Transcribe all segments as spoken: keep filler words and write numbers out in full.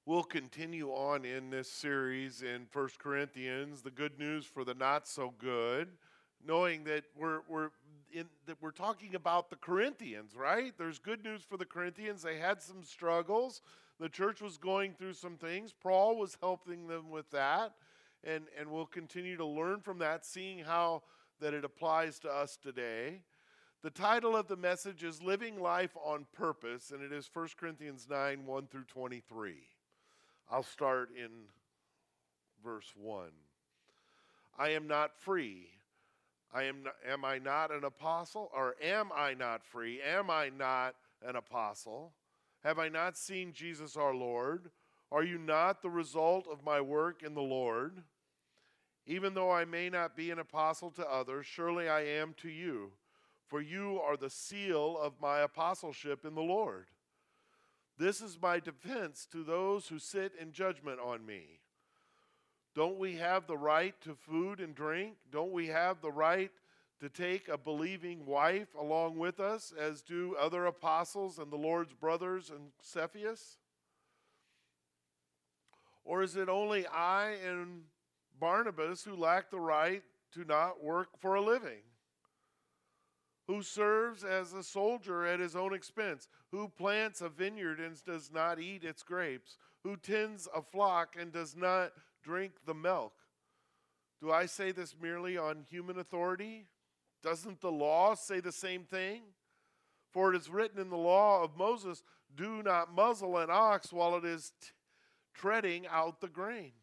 We'll continue on in this series in First Corinthians, the good news for the not so good, knowing that we're we're in that we're talking about the Corinthians, right? There's good news for the Corinthians. They had some struggles. The church was going through some things. Paul was helping them with that, and and we'll continue to learn from that, seeing how that it applies to us today. The title of the message is Living Life on Purpose, and it is First Corinthians nine, one through twenty-three. I'll start in verse one. I am not free. I am not, am I not an apostle? Or am I not free? Am I not an apostle? Have I not seen Jesus our Lord? Are you not the result of my work in the Lord? Even though I may not be an apostle to others, surely I am to you, for you are the seal of my apostleship in the Lord. This is my defense to those who sit in judgment on me. Don't we have the right to food and drink? Don't we have the right to take a believing wife along with us, as do other apostles and the Lord's brothers and Cephas? Or is it only I and Barnabas who lack the right to not work for a living? Who serves as a soldier at his own expense? Who plants a vineyard and does not eat its grapes? Who tends a flock and does not drink the milk? Do I say this merely on human authority? Doesn't the law say the same thing? For it is written in the law of Moses, do not muzzle an ox while it is t- treading out the grain.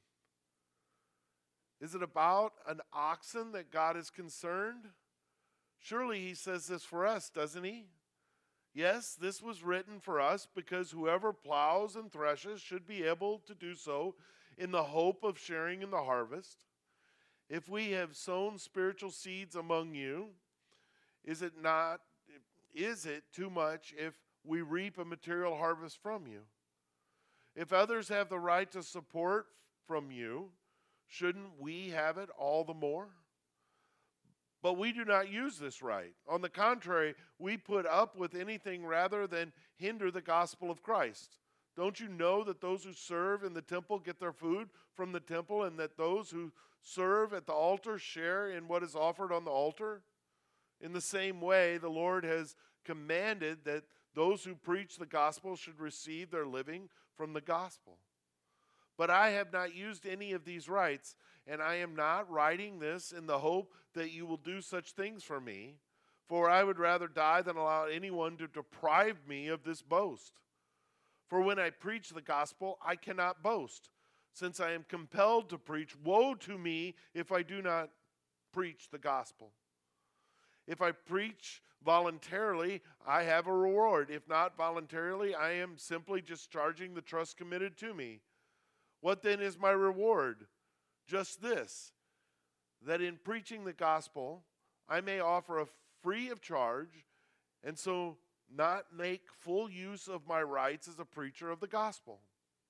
Is it about an oxen that God is concerned? Surely he says this for us, doesn't he? Yes, this was written for us because whoever plows and threshes should be able to do so in the hope of sharing in the harvest. If we have sown spiritual seeds among you, is it not, is it too much if we reap a material harvest from you? If others have the right to support from you, shouldn't we have it all the more? But we do not use this right. On the contrary, we put up with anything rather than hinder the gospel of Christ. Don't you know that those who serve in the temple get their food from the temple, and that those who serve at the altar share in what is offered on the altar? In the same way, the Lord has commanded that those who preach the gospel should receive their living from the gospel. But I have not used any of these rights, and I am not writing this in the hope that you will do such things for me, for I would rather die than allow anyone to deprive me of this boast. For when I preach the gospel, I cannot boast, since I am compelled to preach. Woe to me if I do not preach the gospel. If I preach voluntarily, I have a reward. If not voluntarily, I am simply discharging the trust committed to me. What then is my reward? Just this, that in preaching the gospel, I may offer a free of charge, and so not make full use of my rights as a preacher of the gospel.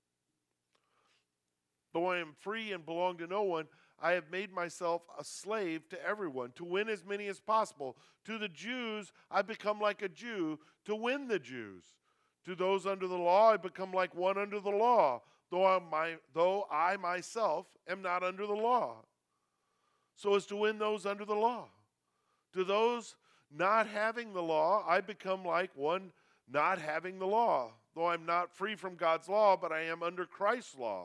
Though I am free and belong to no one, I have made myself a slave to everyone, to win as many as possible. To the Jews, I become like a Jew, to win the Jews. To those under the law, I become like one under the law, though I, my, though I myself am not under the law, so as to win those under the law. To those not having the law, I become like one not having the law, though I'm not free from God's law, but I am under Christ's law,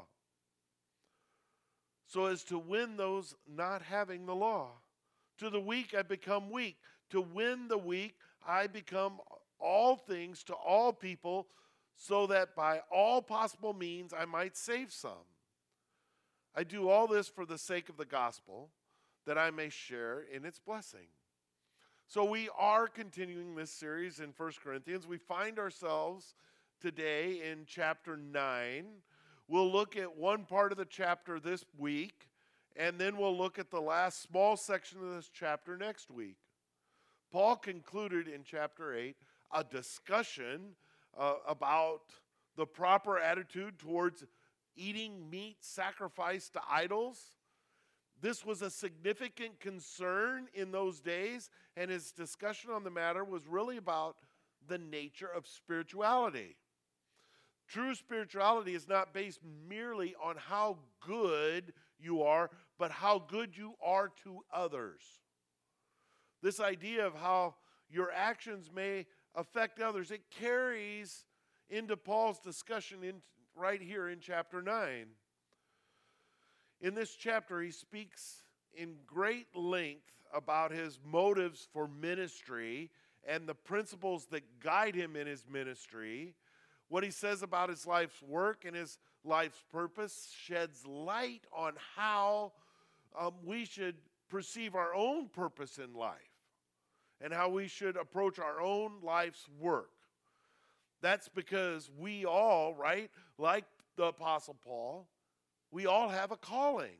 so as to win those not having the law. To the weak, I become weak. To win the weak, I become all things to all people, so that by all possible means I might save some. I do all this for the sake of the gospel, that I may share in its blessing. So we are continuing this series in First Corinthians. We find ourselves today in chapter nine. We'll look at one part of the chapter this week, and then we'll look at the last small section of this chapter next week. Paul concluded in chapter eight a discussion Uh, about the proper attitude towards eating meat sacrificed to idols. This was a significant concern in those days, and his discussion on the matter was really about the nature of spirituality. True spirituality is not based merely on how good you are, but how good you are to others. This idea of how your actions may affect others, it carries into Paul's discussion in, right here in chapter nine. In this chapter, he speaks in great length about his motives for ministry and the principles that guide him in his ministry. What he says about his life's work and his life's purpose sheds light on how um, we should perceive our own purpose in life and how we should approach our own life's work. That's because we all, right, like the Apostle Paul, we all have a calling.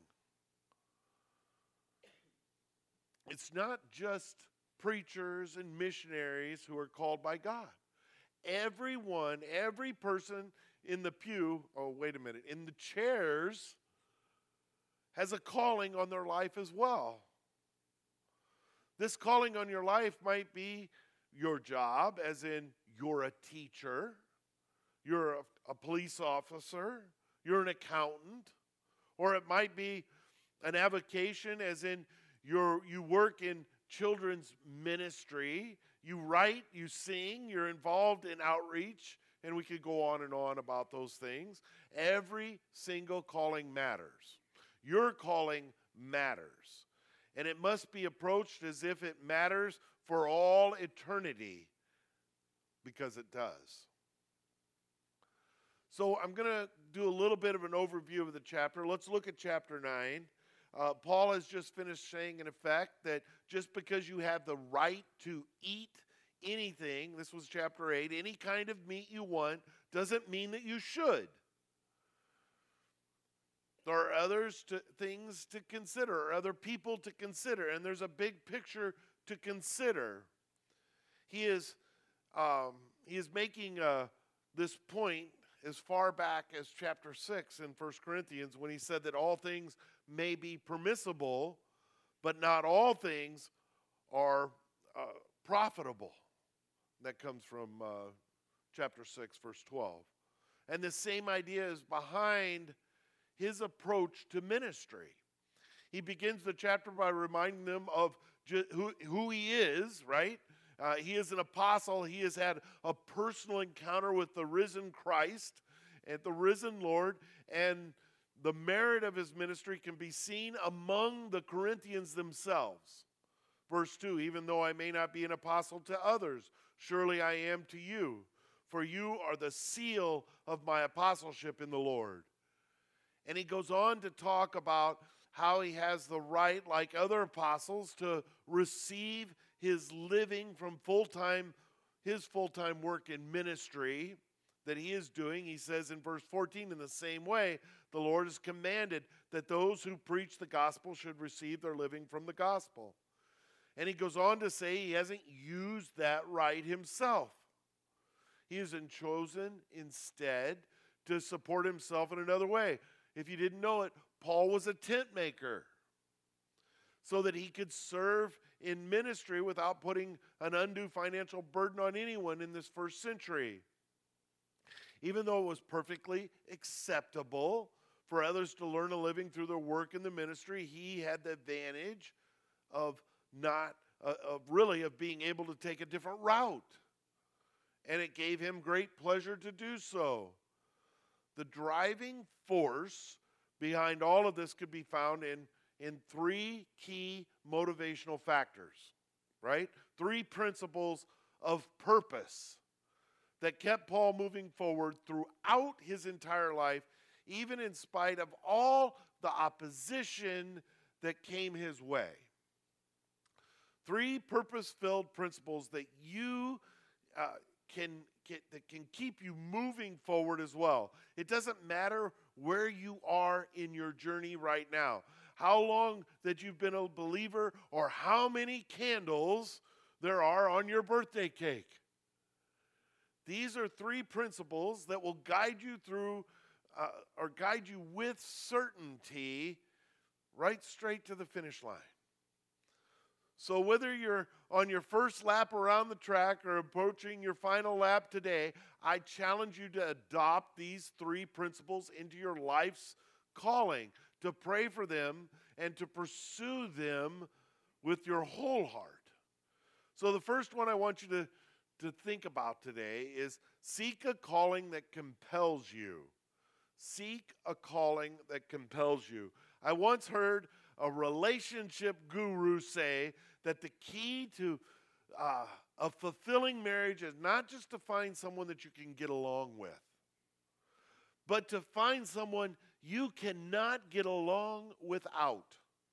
It's not just preachers and missionaries who are called by God. Everyone, every person in the pew, oh, wait a minute, in the chairs has a calling on their life as well. This calling on your life might be your job, as in you're a teacher, you're a, a police officer, you're an accountant, or it might be an avocation, as in you're, you work in children's ministry, you write, you sing, you're involved in outreach, and we could go on and on about those things. Every single calling matters. Your calling matters. And it must be approached as if it matters for all eternity, because it does. So I'm going to do a little bit of an overview of the chapter. Let's look at chapter nine. Uh, Paul has just finished saying, in effect, that just because you have the right to eat anything, this was chapter eight, any kind of meat you want, doesn't mean that you should. There are others to, things to consider, or other people to consider, and there's a big picture to consider. He is, um, he is making uh, this point as far back as chapter six in First Corinthians, when he said that all things may be permissible, but not all things are uh, profitable. That comes from uh, chapter six, verse twelve. And the same idea is behind his approach to ministry. He begins the chapter by reminding them of ju- who, who he is, right? Uh, he is an apostle. He has had a personal encounter with the risen Christ and the risen Lord, and the merit of his ministry can be seen among the Corinthians themselves. Verse two, even though I may not be an apostle to others, surely I am to you, for you are the seal of my apostleship in the Lord. And he goes on to talk about how he has the right, like other apostles, to receive his living from full-time, his full-time work in ministry that he is doing. He says in verse fourteen, in the same way, the Lord has commanded that those who preach the gospel should receive their living from the gospel. And he goes on to say he hasn't used that right himself. He has been chosen instead to support himself in another way. If you didn't know it, Paul was a tent maker, so that he could serve in ministry without putting an undue financial burden on anyone in this first century. Even though it was perfectly acceptable for others to learn a living through their work in the ministry, he had the advantage of not, uh, of really, of being able to take a different route. And it gave him great pleasure to do so. The driving force behind all of this could be found in, in three key motivational factors, right? Three principles of purpose that kept Paul moving forward throughout his entire life, even in spite of all the opposition that came his way. Three purpose-filled principles that you uh, can, can that can keep you moving forward as well. It doesn't matter where you are in your journey right now, how long that you've been a believer, or how many candles there are on your birthday cake. These are three principles that will guide you through, uh, or guide you with certainty right straight to the finish line. So whether you're on your first lap around the track or approaching your final lap today, I challenge you to adopt these three principles into your life's calling, to pray for them and to pursue them with your whole heart. So the first one I want you to, to think about today is seek a calling that compels you. Seek a calling that compels you. I once heard a relationship guru say that the key to uh, a fulfilling marriage is not just to find someone that you can get along with, but to find someone you cannot get along without.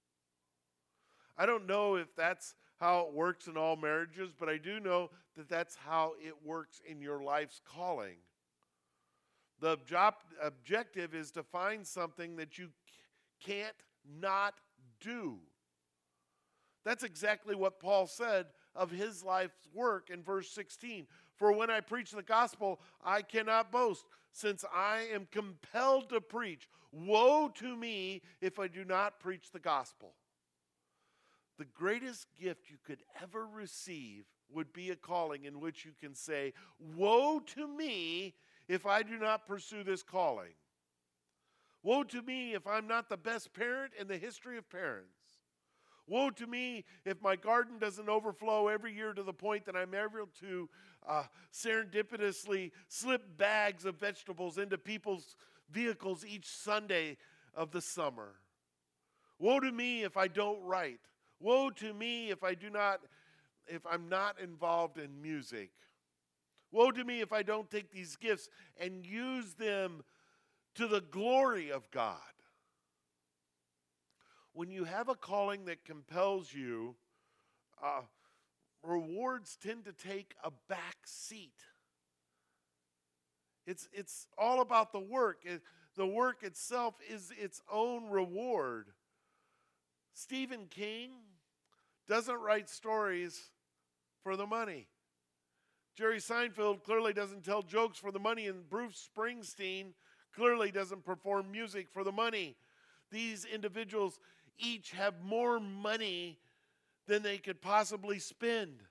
I don't know if that's how it works in all marriages, but I do know that that's how it works in your life's calling. The job, objective is to find something that you can't not do. That's exactly what Paul said of his life's work in verse sixteen. For when I preach the gospel, I cannot boast, since I am compelled to preach. Woe to me if I do not preach the gospel. The greatest gift you could ever receive would be a calling in which you can say, woe to me if I do not pursue this calling. Woe to me if I'm not the best parent in the history of parents. Woe to me if my garden doesn't overflow every year to the point that I'm able to uh, serendipitously slip bags of vegetables into people's vehicles each Sunday of the summer. Woe to me if I don't write. Woe to me if I do not, if I'm not involved in music. Woe to me if I don't take these gifts and use them to the glory of God. When you have a calling that compels you, uh, rewards tend to take a back seat. It's, it's all about the work. It, the work itself is its own reward. Stephen King doesn't write stories for the money. Jerry Seinfeld clearly doesn't tell jokes for the money, and Bruce Springsteen clearly doesn't perform music for the money. These individuals each have more money than they could possibly spend.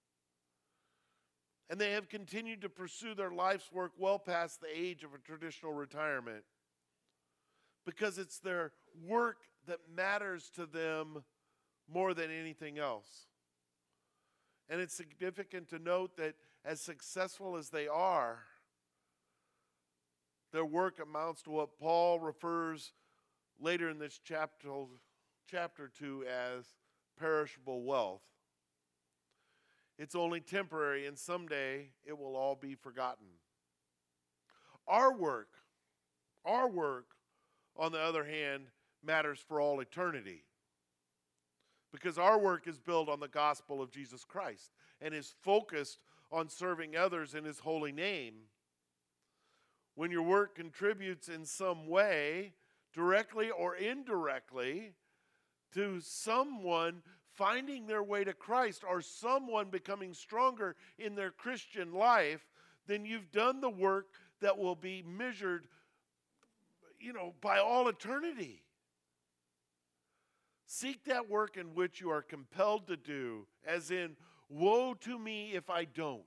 And they have continued to pursue their life's work well past the age of a traditional retirement, because it's their work that matters to them more than anything else. And it's significant to note that as successful as they are, their work amounts to what Paul refers later in this chapter, chapter to as perishable wealth. It's only temporary, and someday it will all be forgotten. Our work, our work, on the other hand, matters for all eternity, because our work is built on the gospel of Jesus Christ and is focused on serving others in his holy name. When your work contributes in some way, directly or indirectly, to someone finding their way to Christ or someone becoming stronger in their Christian life, then you've done the work that will be measured, you know, by all eternity. Seek that work in which you are compelled to do, as in, woe to me if I don't.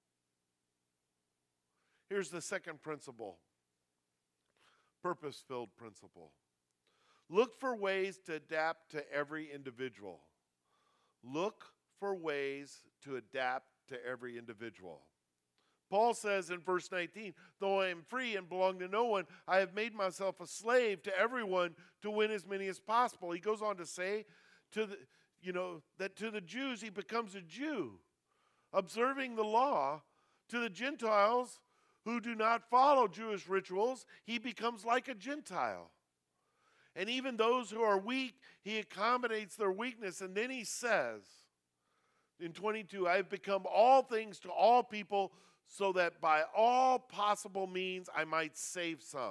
Here's the second principle, purpose-filled principle. Look for ways to adapt to every individual. Look for ways to adapt to every individual. Paul says in verse nineteen, though I am free and belong to no one, I have made myself a slave to everyone to win as many as possible. He goes on to say to the, you know, that to the Jews he becomes a Jew, observing the law. To the Gentiles who do not follow Jewish rituals, he becomes like a Gentile. And even those who are weak, he accommodates their weakness. And then he says in twenty-two, I have become all things to all people, so that by all possible means I might save some.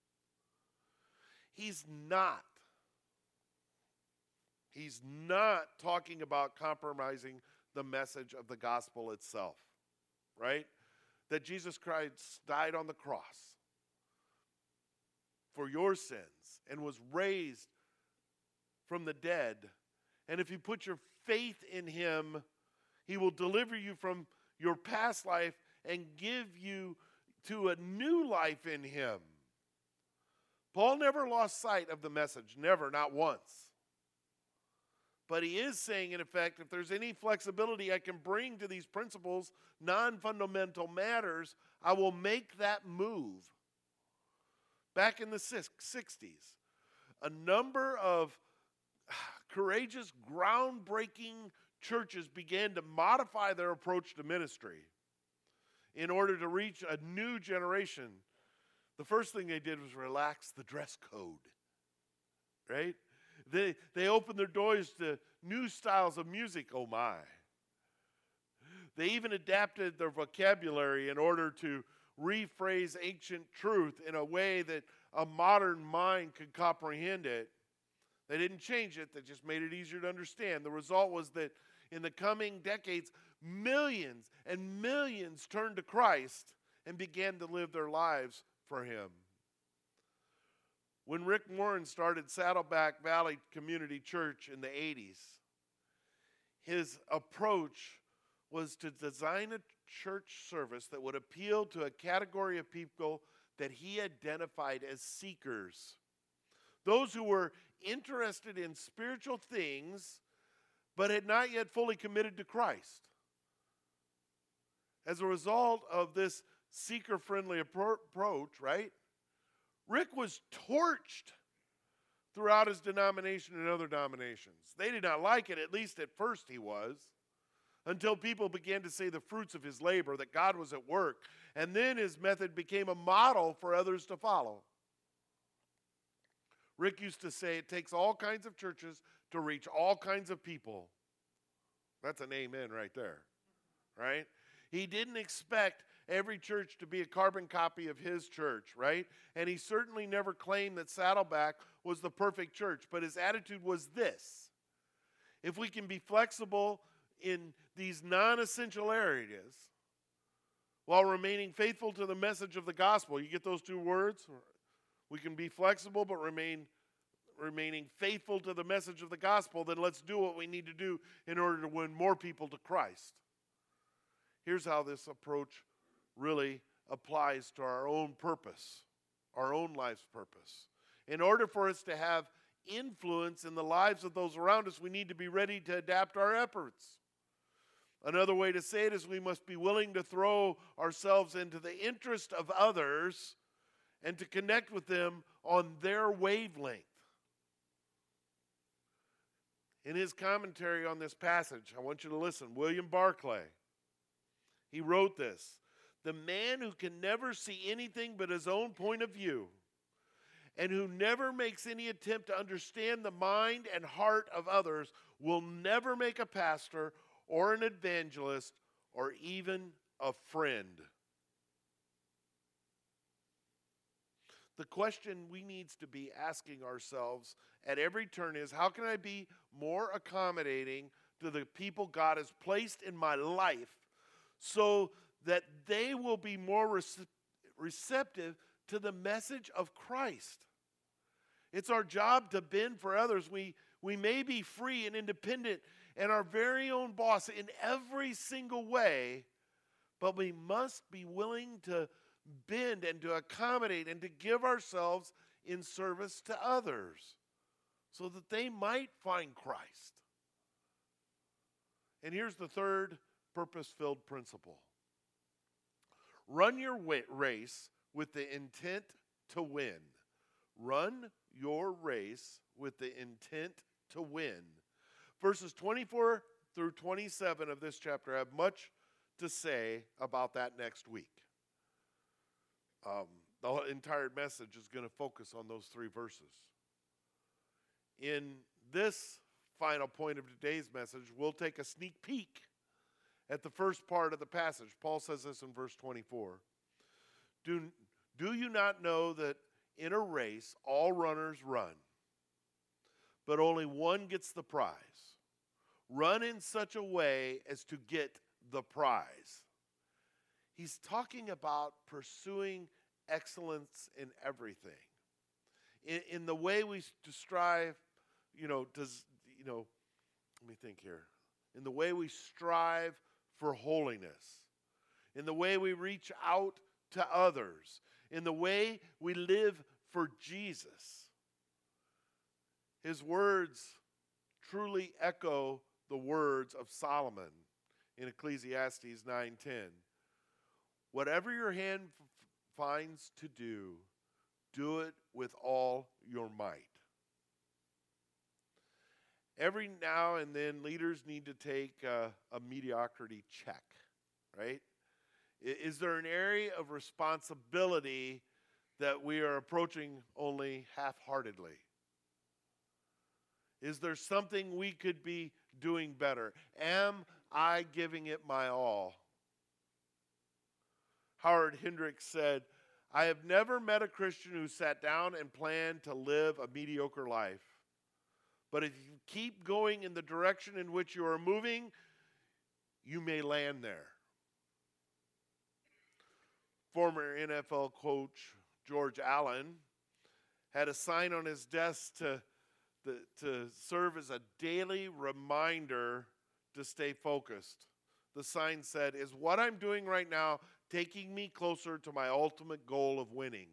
He's not. He's not talking about compromising the message of the gospel itself, right? That Jesus Christ died on the cross for your sins and was raised from the dead And if you put your faith in him, he will deliver you from your past life and give you to a new life in him. Paul never lost sight of the message, never, not once. But he is saying, in effect, if there's any flexibility I can bring to these principles, non-fundamental matters, I will make that move. Back in the sixties, a number of courageous, groundbreaking churches began to modify their approach to ministry in order to reach a new generation. The first thing they did was relax the dress code, right? They, they opened their doors to new styles of music, oh my. They even adapted their vocabulary in order to rephrase ancient truth in a way that a modern mind could comprehend it. They didn't change it, they just made it easier to understand. The result was that in the coming decades, millions and millions turned to Christ and began to live their lives for him. When Rick Warren started Saddleback Valley Community Church in the eighties, his approach was to design a church service that would appeal to a category of people that he identified as seekers. Those who were interested in spiritual things but had not yet fully committed to Christ. As a result of this seeker-friendly approach, right, Rick was torched throughout his denomination and other denominations. They did not like it, at least at first he was, until people began to see the fruits of his labor, that God was at work. And then his method became a model for others to follow. Rick used to say it takes all kinds of churches to reach all kinds of people. That's an amen right there, right? He didn't expect every church to be a carbon copy of his church, right? And he certainly never claimed that Saddleback was the perfect church, but his attitude was this: if we can be flexible in these non-essential areas while remaining faithful to the message of the gospel, you get those two words? We can be flexible but remain remaining faithful to the message of the gospel, then let's do what we need to do in order to win more people to Christ. Here's how this approach really applies to our own purpose, our own life's purpose. In order for us to have influence in the lives of those around us, we need to be ready to adapt our efforts. Another way to say it is we must be willing to throw ourselves into the interest of others and to connect with them on their wavelength. In his commentary on this passage, I want you to listen. William Barclay, he wrote this: the man who can never see anything but his own point of view and who never makes any attempt to understand the mind and heart of others will never make a pastor or an evangelist or even a friend. The question we need to be asking ourselves at every turn is, how can I be more accommodating to the people God has placed in my life so that they will be more rece- receptive to the message of Christ? It's our job to bend for others. We, we may be free and independent and our very own boss in every single way, but we must be willing to bend and to accommodate and to give ourselves in service to others so that they might find Christ. And here's the third purpose-filled principle. Run your race with the intent to win. Run your race with the intent to win. Verses twenty-four through twenty-seven of this chapter have much to say about that next week. Um, the entire message is going to focus on those three verses. In this final point of today's message, we'll take a sneak peek at the first part of the passage. Paul says this in verse twenty-four. Do, do you not know that in a race all runners run, but only one gets the prize? Run in such a way as to get the prize. He's talking about pursuing excellence in everything. In, in the way we strive, you know, does, you know, let me think here, in the way we strive for holiness, in the way we reach out to others, in the way we live for Jesus. His words truly echo the words of Solomon in Ecclesiastes nine ten. Whatever your hand f- finds to do, do it with all your might. Every now and then, leaders need to take uh, a mediocrity check, right? I- Is there an area of responsibility that we are approaching only half-heartedly? Is there something we could be doing better? Am I giving it my all? Howard Hendricks said, I have never met a Christian who sat down and planned to live a mediocre life. But if you keep going in the direction in which you are moving, you may land there. Former N F L coach George Allen had a sign on his desk to, the, to serve as a daily reminder to stay focused. The sign said, is what I'm doing right now taking me closer to my ultimate goal of winning?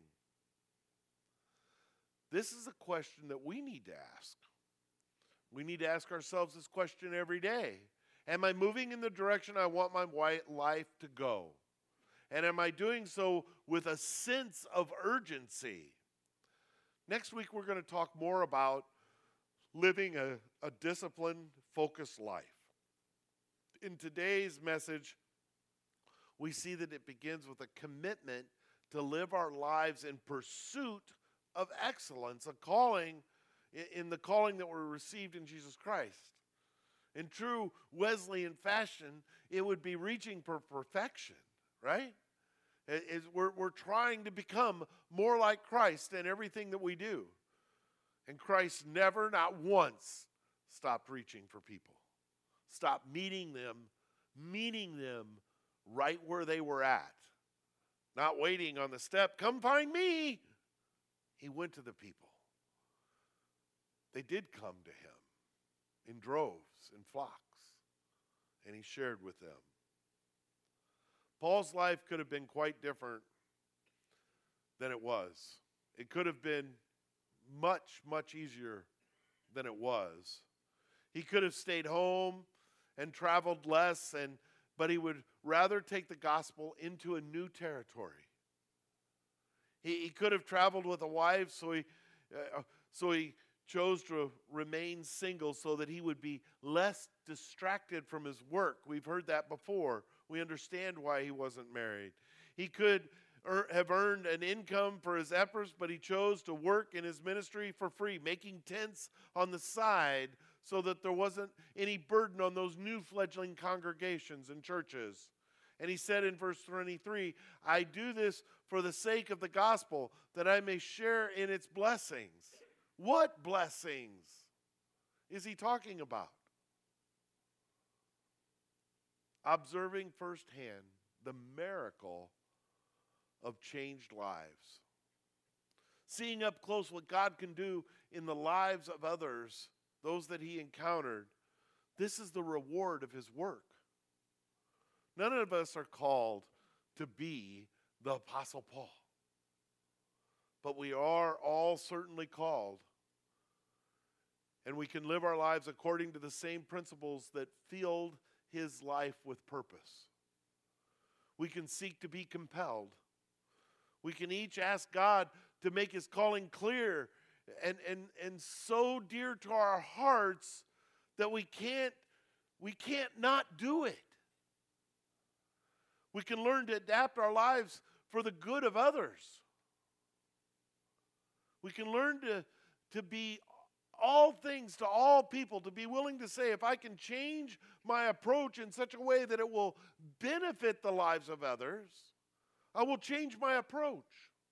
This is a question that we need to ask. We need to ask ourselves this question every day. Am I moving in the direction I want my life to go? And am I doing so with a sense of urgency? Next week, we're going to talk more about living a, a disciplined, focused life. In today's message, we see that it begins with a commitment to live our lives in pursuit of excellence, a calling in the calling that were received in Jesus Christ. In true Wesleyan fashion, it would be reaching for perfection, right? It, it, we're, we're trying to become more like Christ in everything that we do. And Christ never, not once, stopped reaching for people. Stopped meeting them, meeting them right where they were at. Not waiting on the step, come find me. He went to the people. They did come to him in droves and flocks, and he shared with them. Paul's life could have been quite different than it was. It could have been much, much easier than it was. He could have stayed home and traveled less, and but he would rather take the gospel into a new territory. He, he could have traveled with a wife, so he, uh, so he chose to remain single so that he would be less distracted from his work. We've heard that before. We understand why he wasn't married. He could er, have earned an income for his efforts, but he chose to work in his ministry for free, making tents on the side so that there wasn't any burden on those new fledgling congregations and churches. And he said in verse twenty-three, I do this for the sake of the gospel, that I may share in its blessings. What blessings is he talking about? Observing firsthand the miracle of changed lives. Seeing up close what God can do in the lives of others, those that he encountered. This is the reward of his work. None of us are called to be the Apostle Paul. But we are all certainly called. And we can live our lives according to the same principles that filled his life with purpose. We can seek to be compelled. We can each ask God to make his calling clear and, and, and so dear to our hearts that we can't, we can't not do it. We can learn to adapt our lives for the good of others. We can learn to, to be all things to all people, to be willing to say, if I can change my approach in such a way that it will benefit the lives of others, I will change my approach.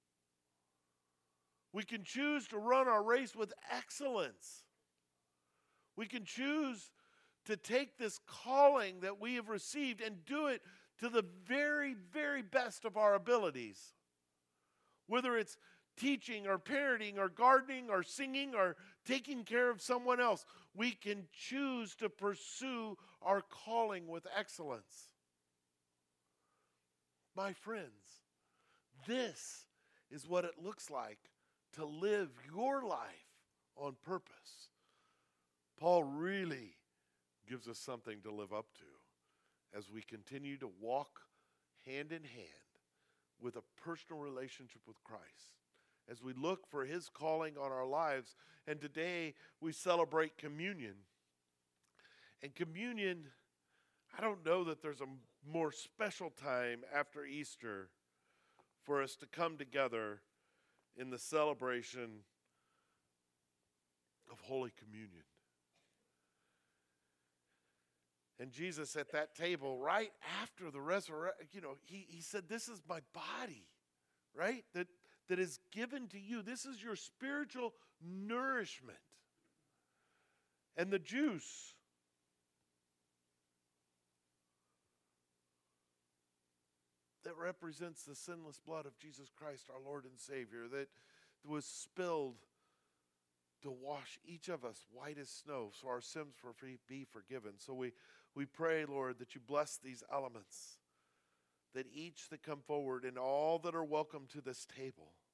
We can choose to run our race with excellence. We can choose to take this calling that we have received and do it to the very, very best of our abilities. Whether it's teaching or parenting or gardening or singing or taking care of someone else. We can choose to pursue our calling with excellence. My friends, this is what it looks like to live your life on purpose. Paul really gives us something to live up to as we continue to walk hand in hand with a personal relationship with Christ, as we look for his calling on our lives. And today we celebrate communion. And communion, I don't know that there's a more special time after Easter for us to come together in the celebration of Holy Communion. And Jesus at that table, right after the resurrection, you know, he, he said, this is my body, right? That, that is given to you. This is your spiritual nourishment. And the juice, that represents the sinless blood of Jesus Christ, our Lord and Savior, that was spilled to wash each of us white as snow, so our sins will be forgiven. So we, we pray, Lord, that you bless these elements, that each that come forward and all that are welcome to this table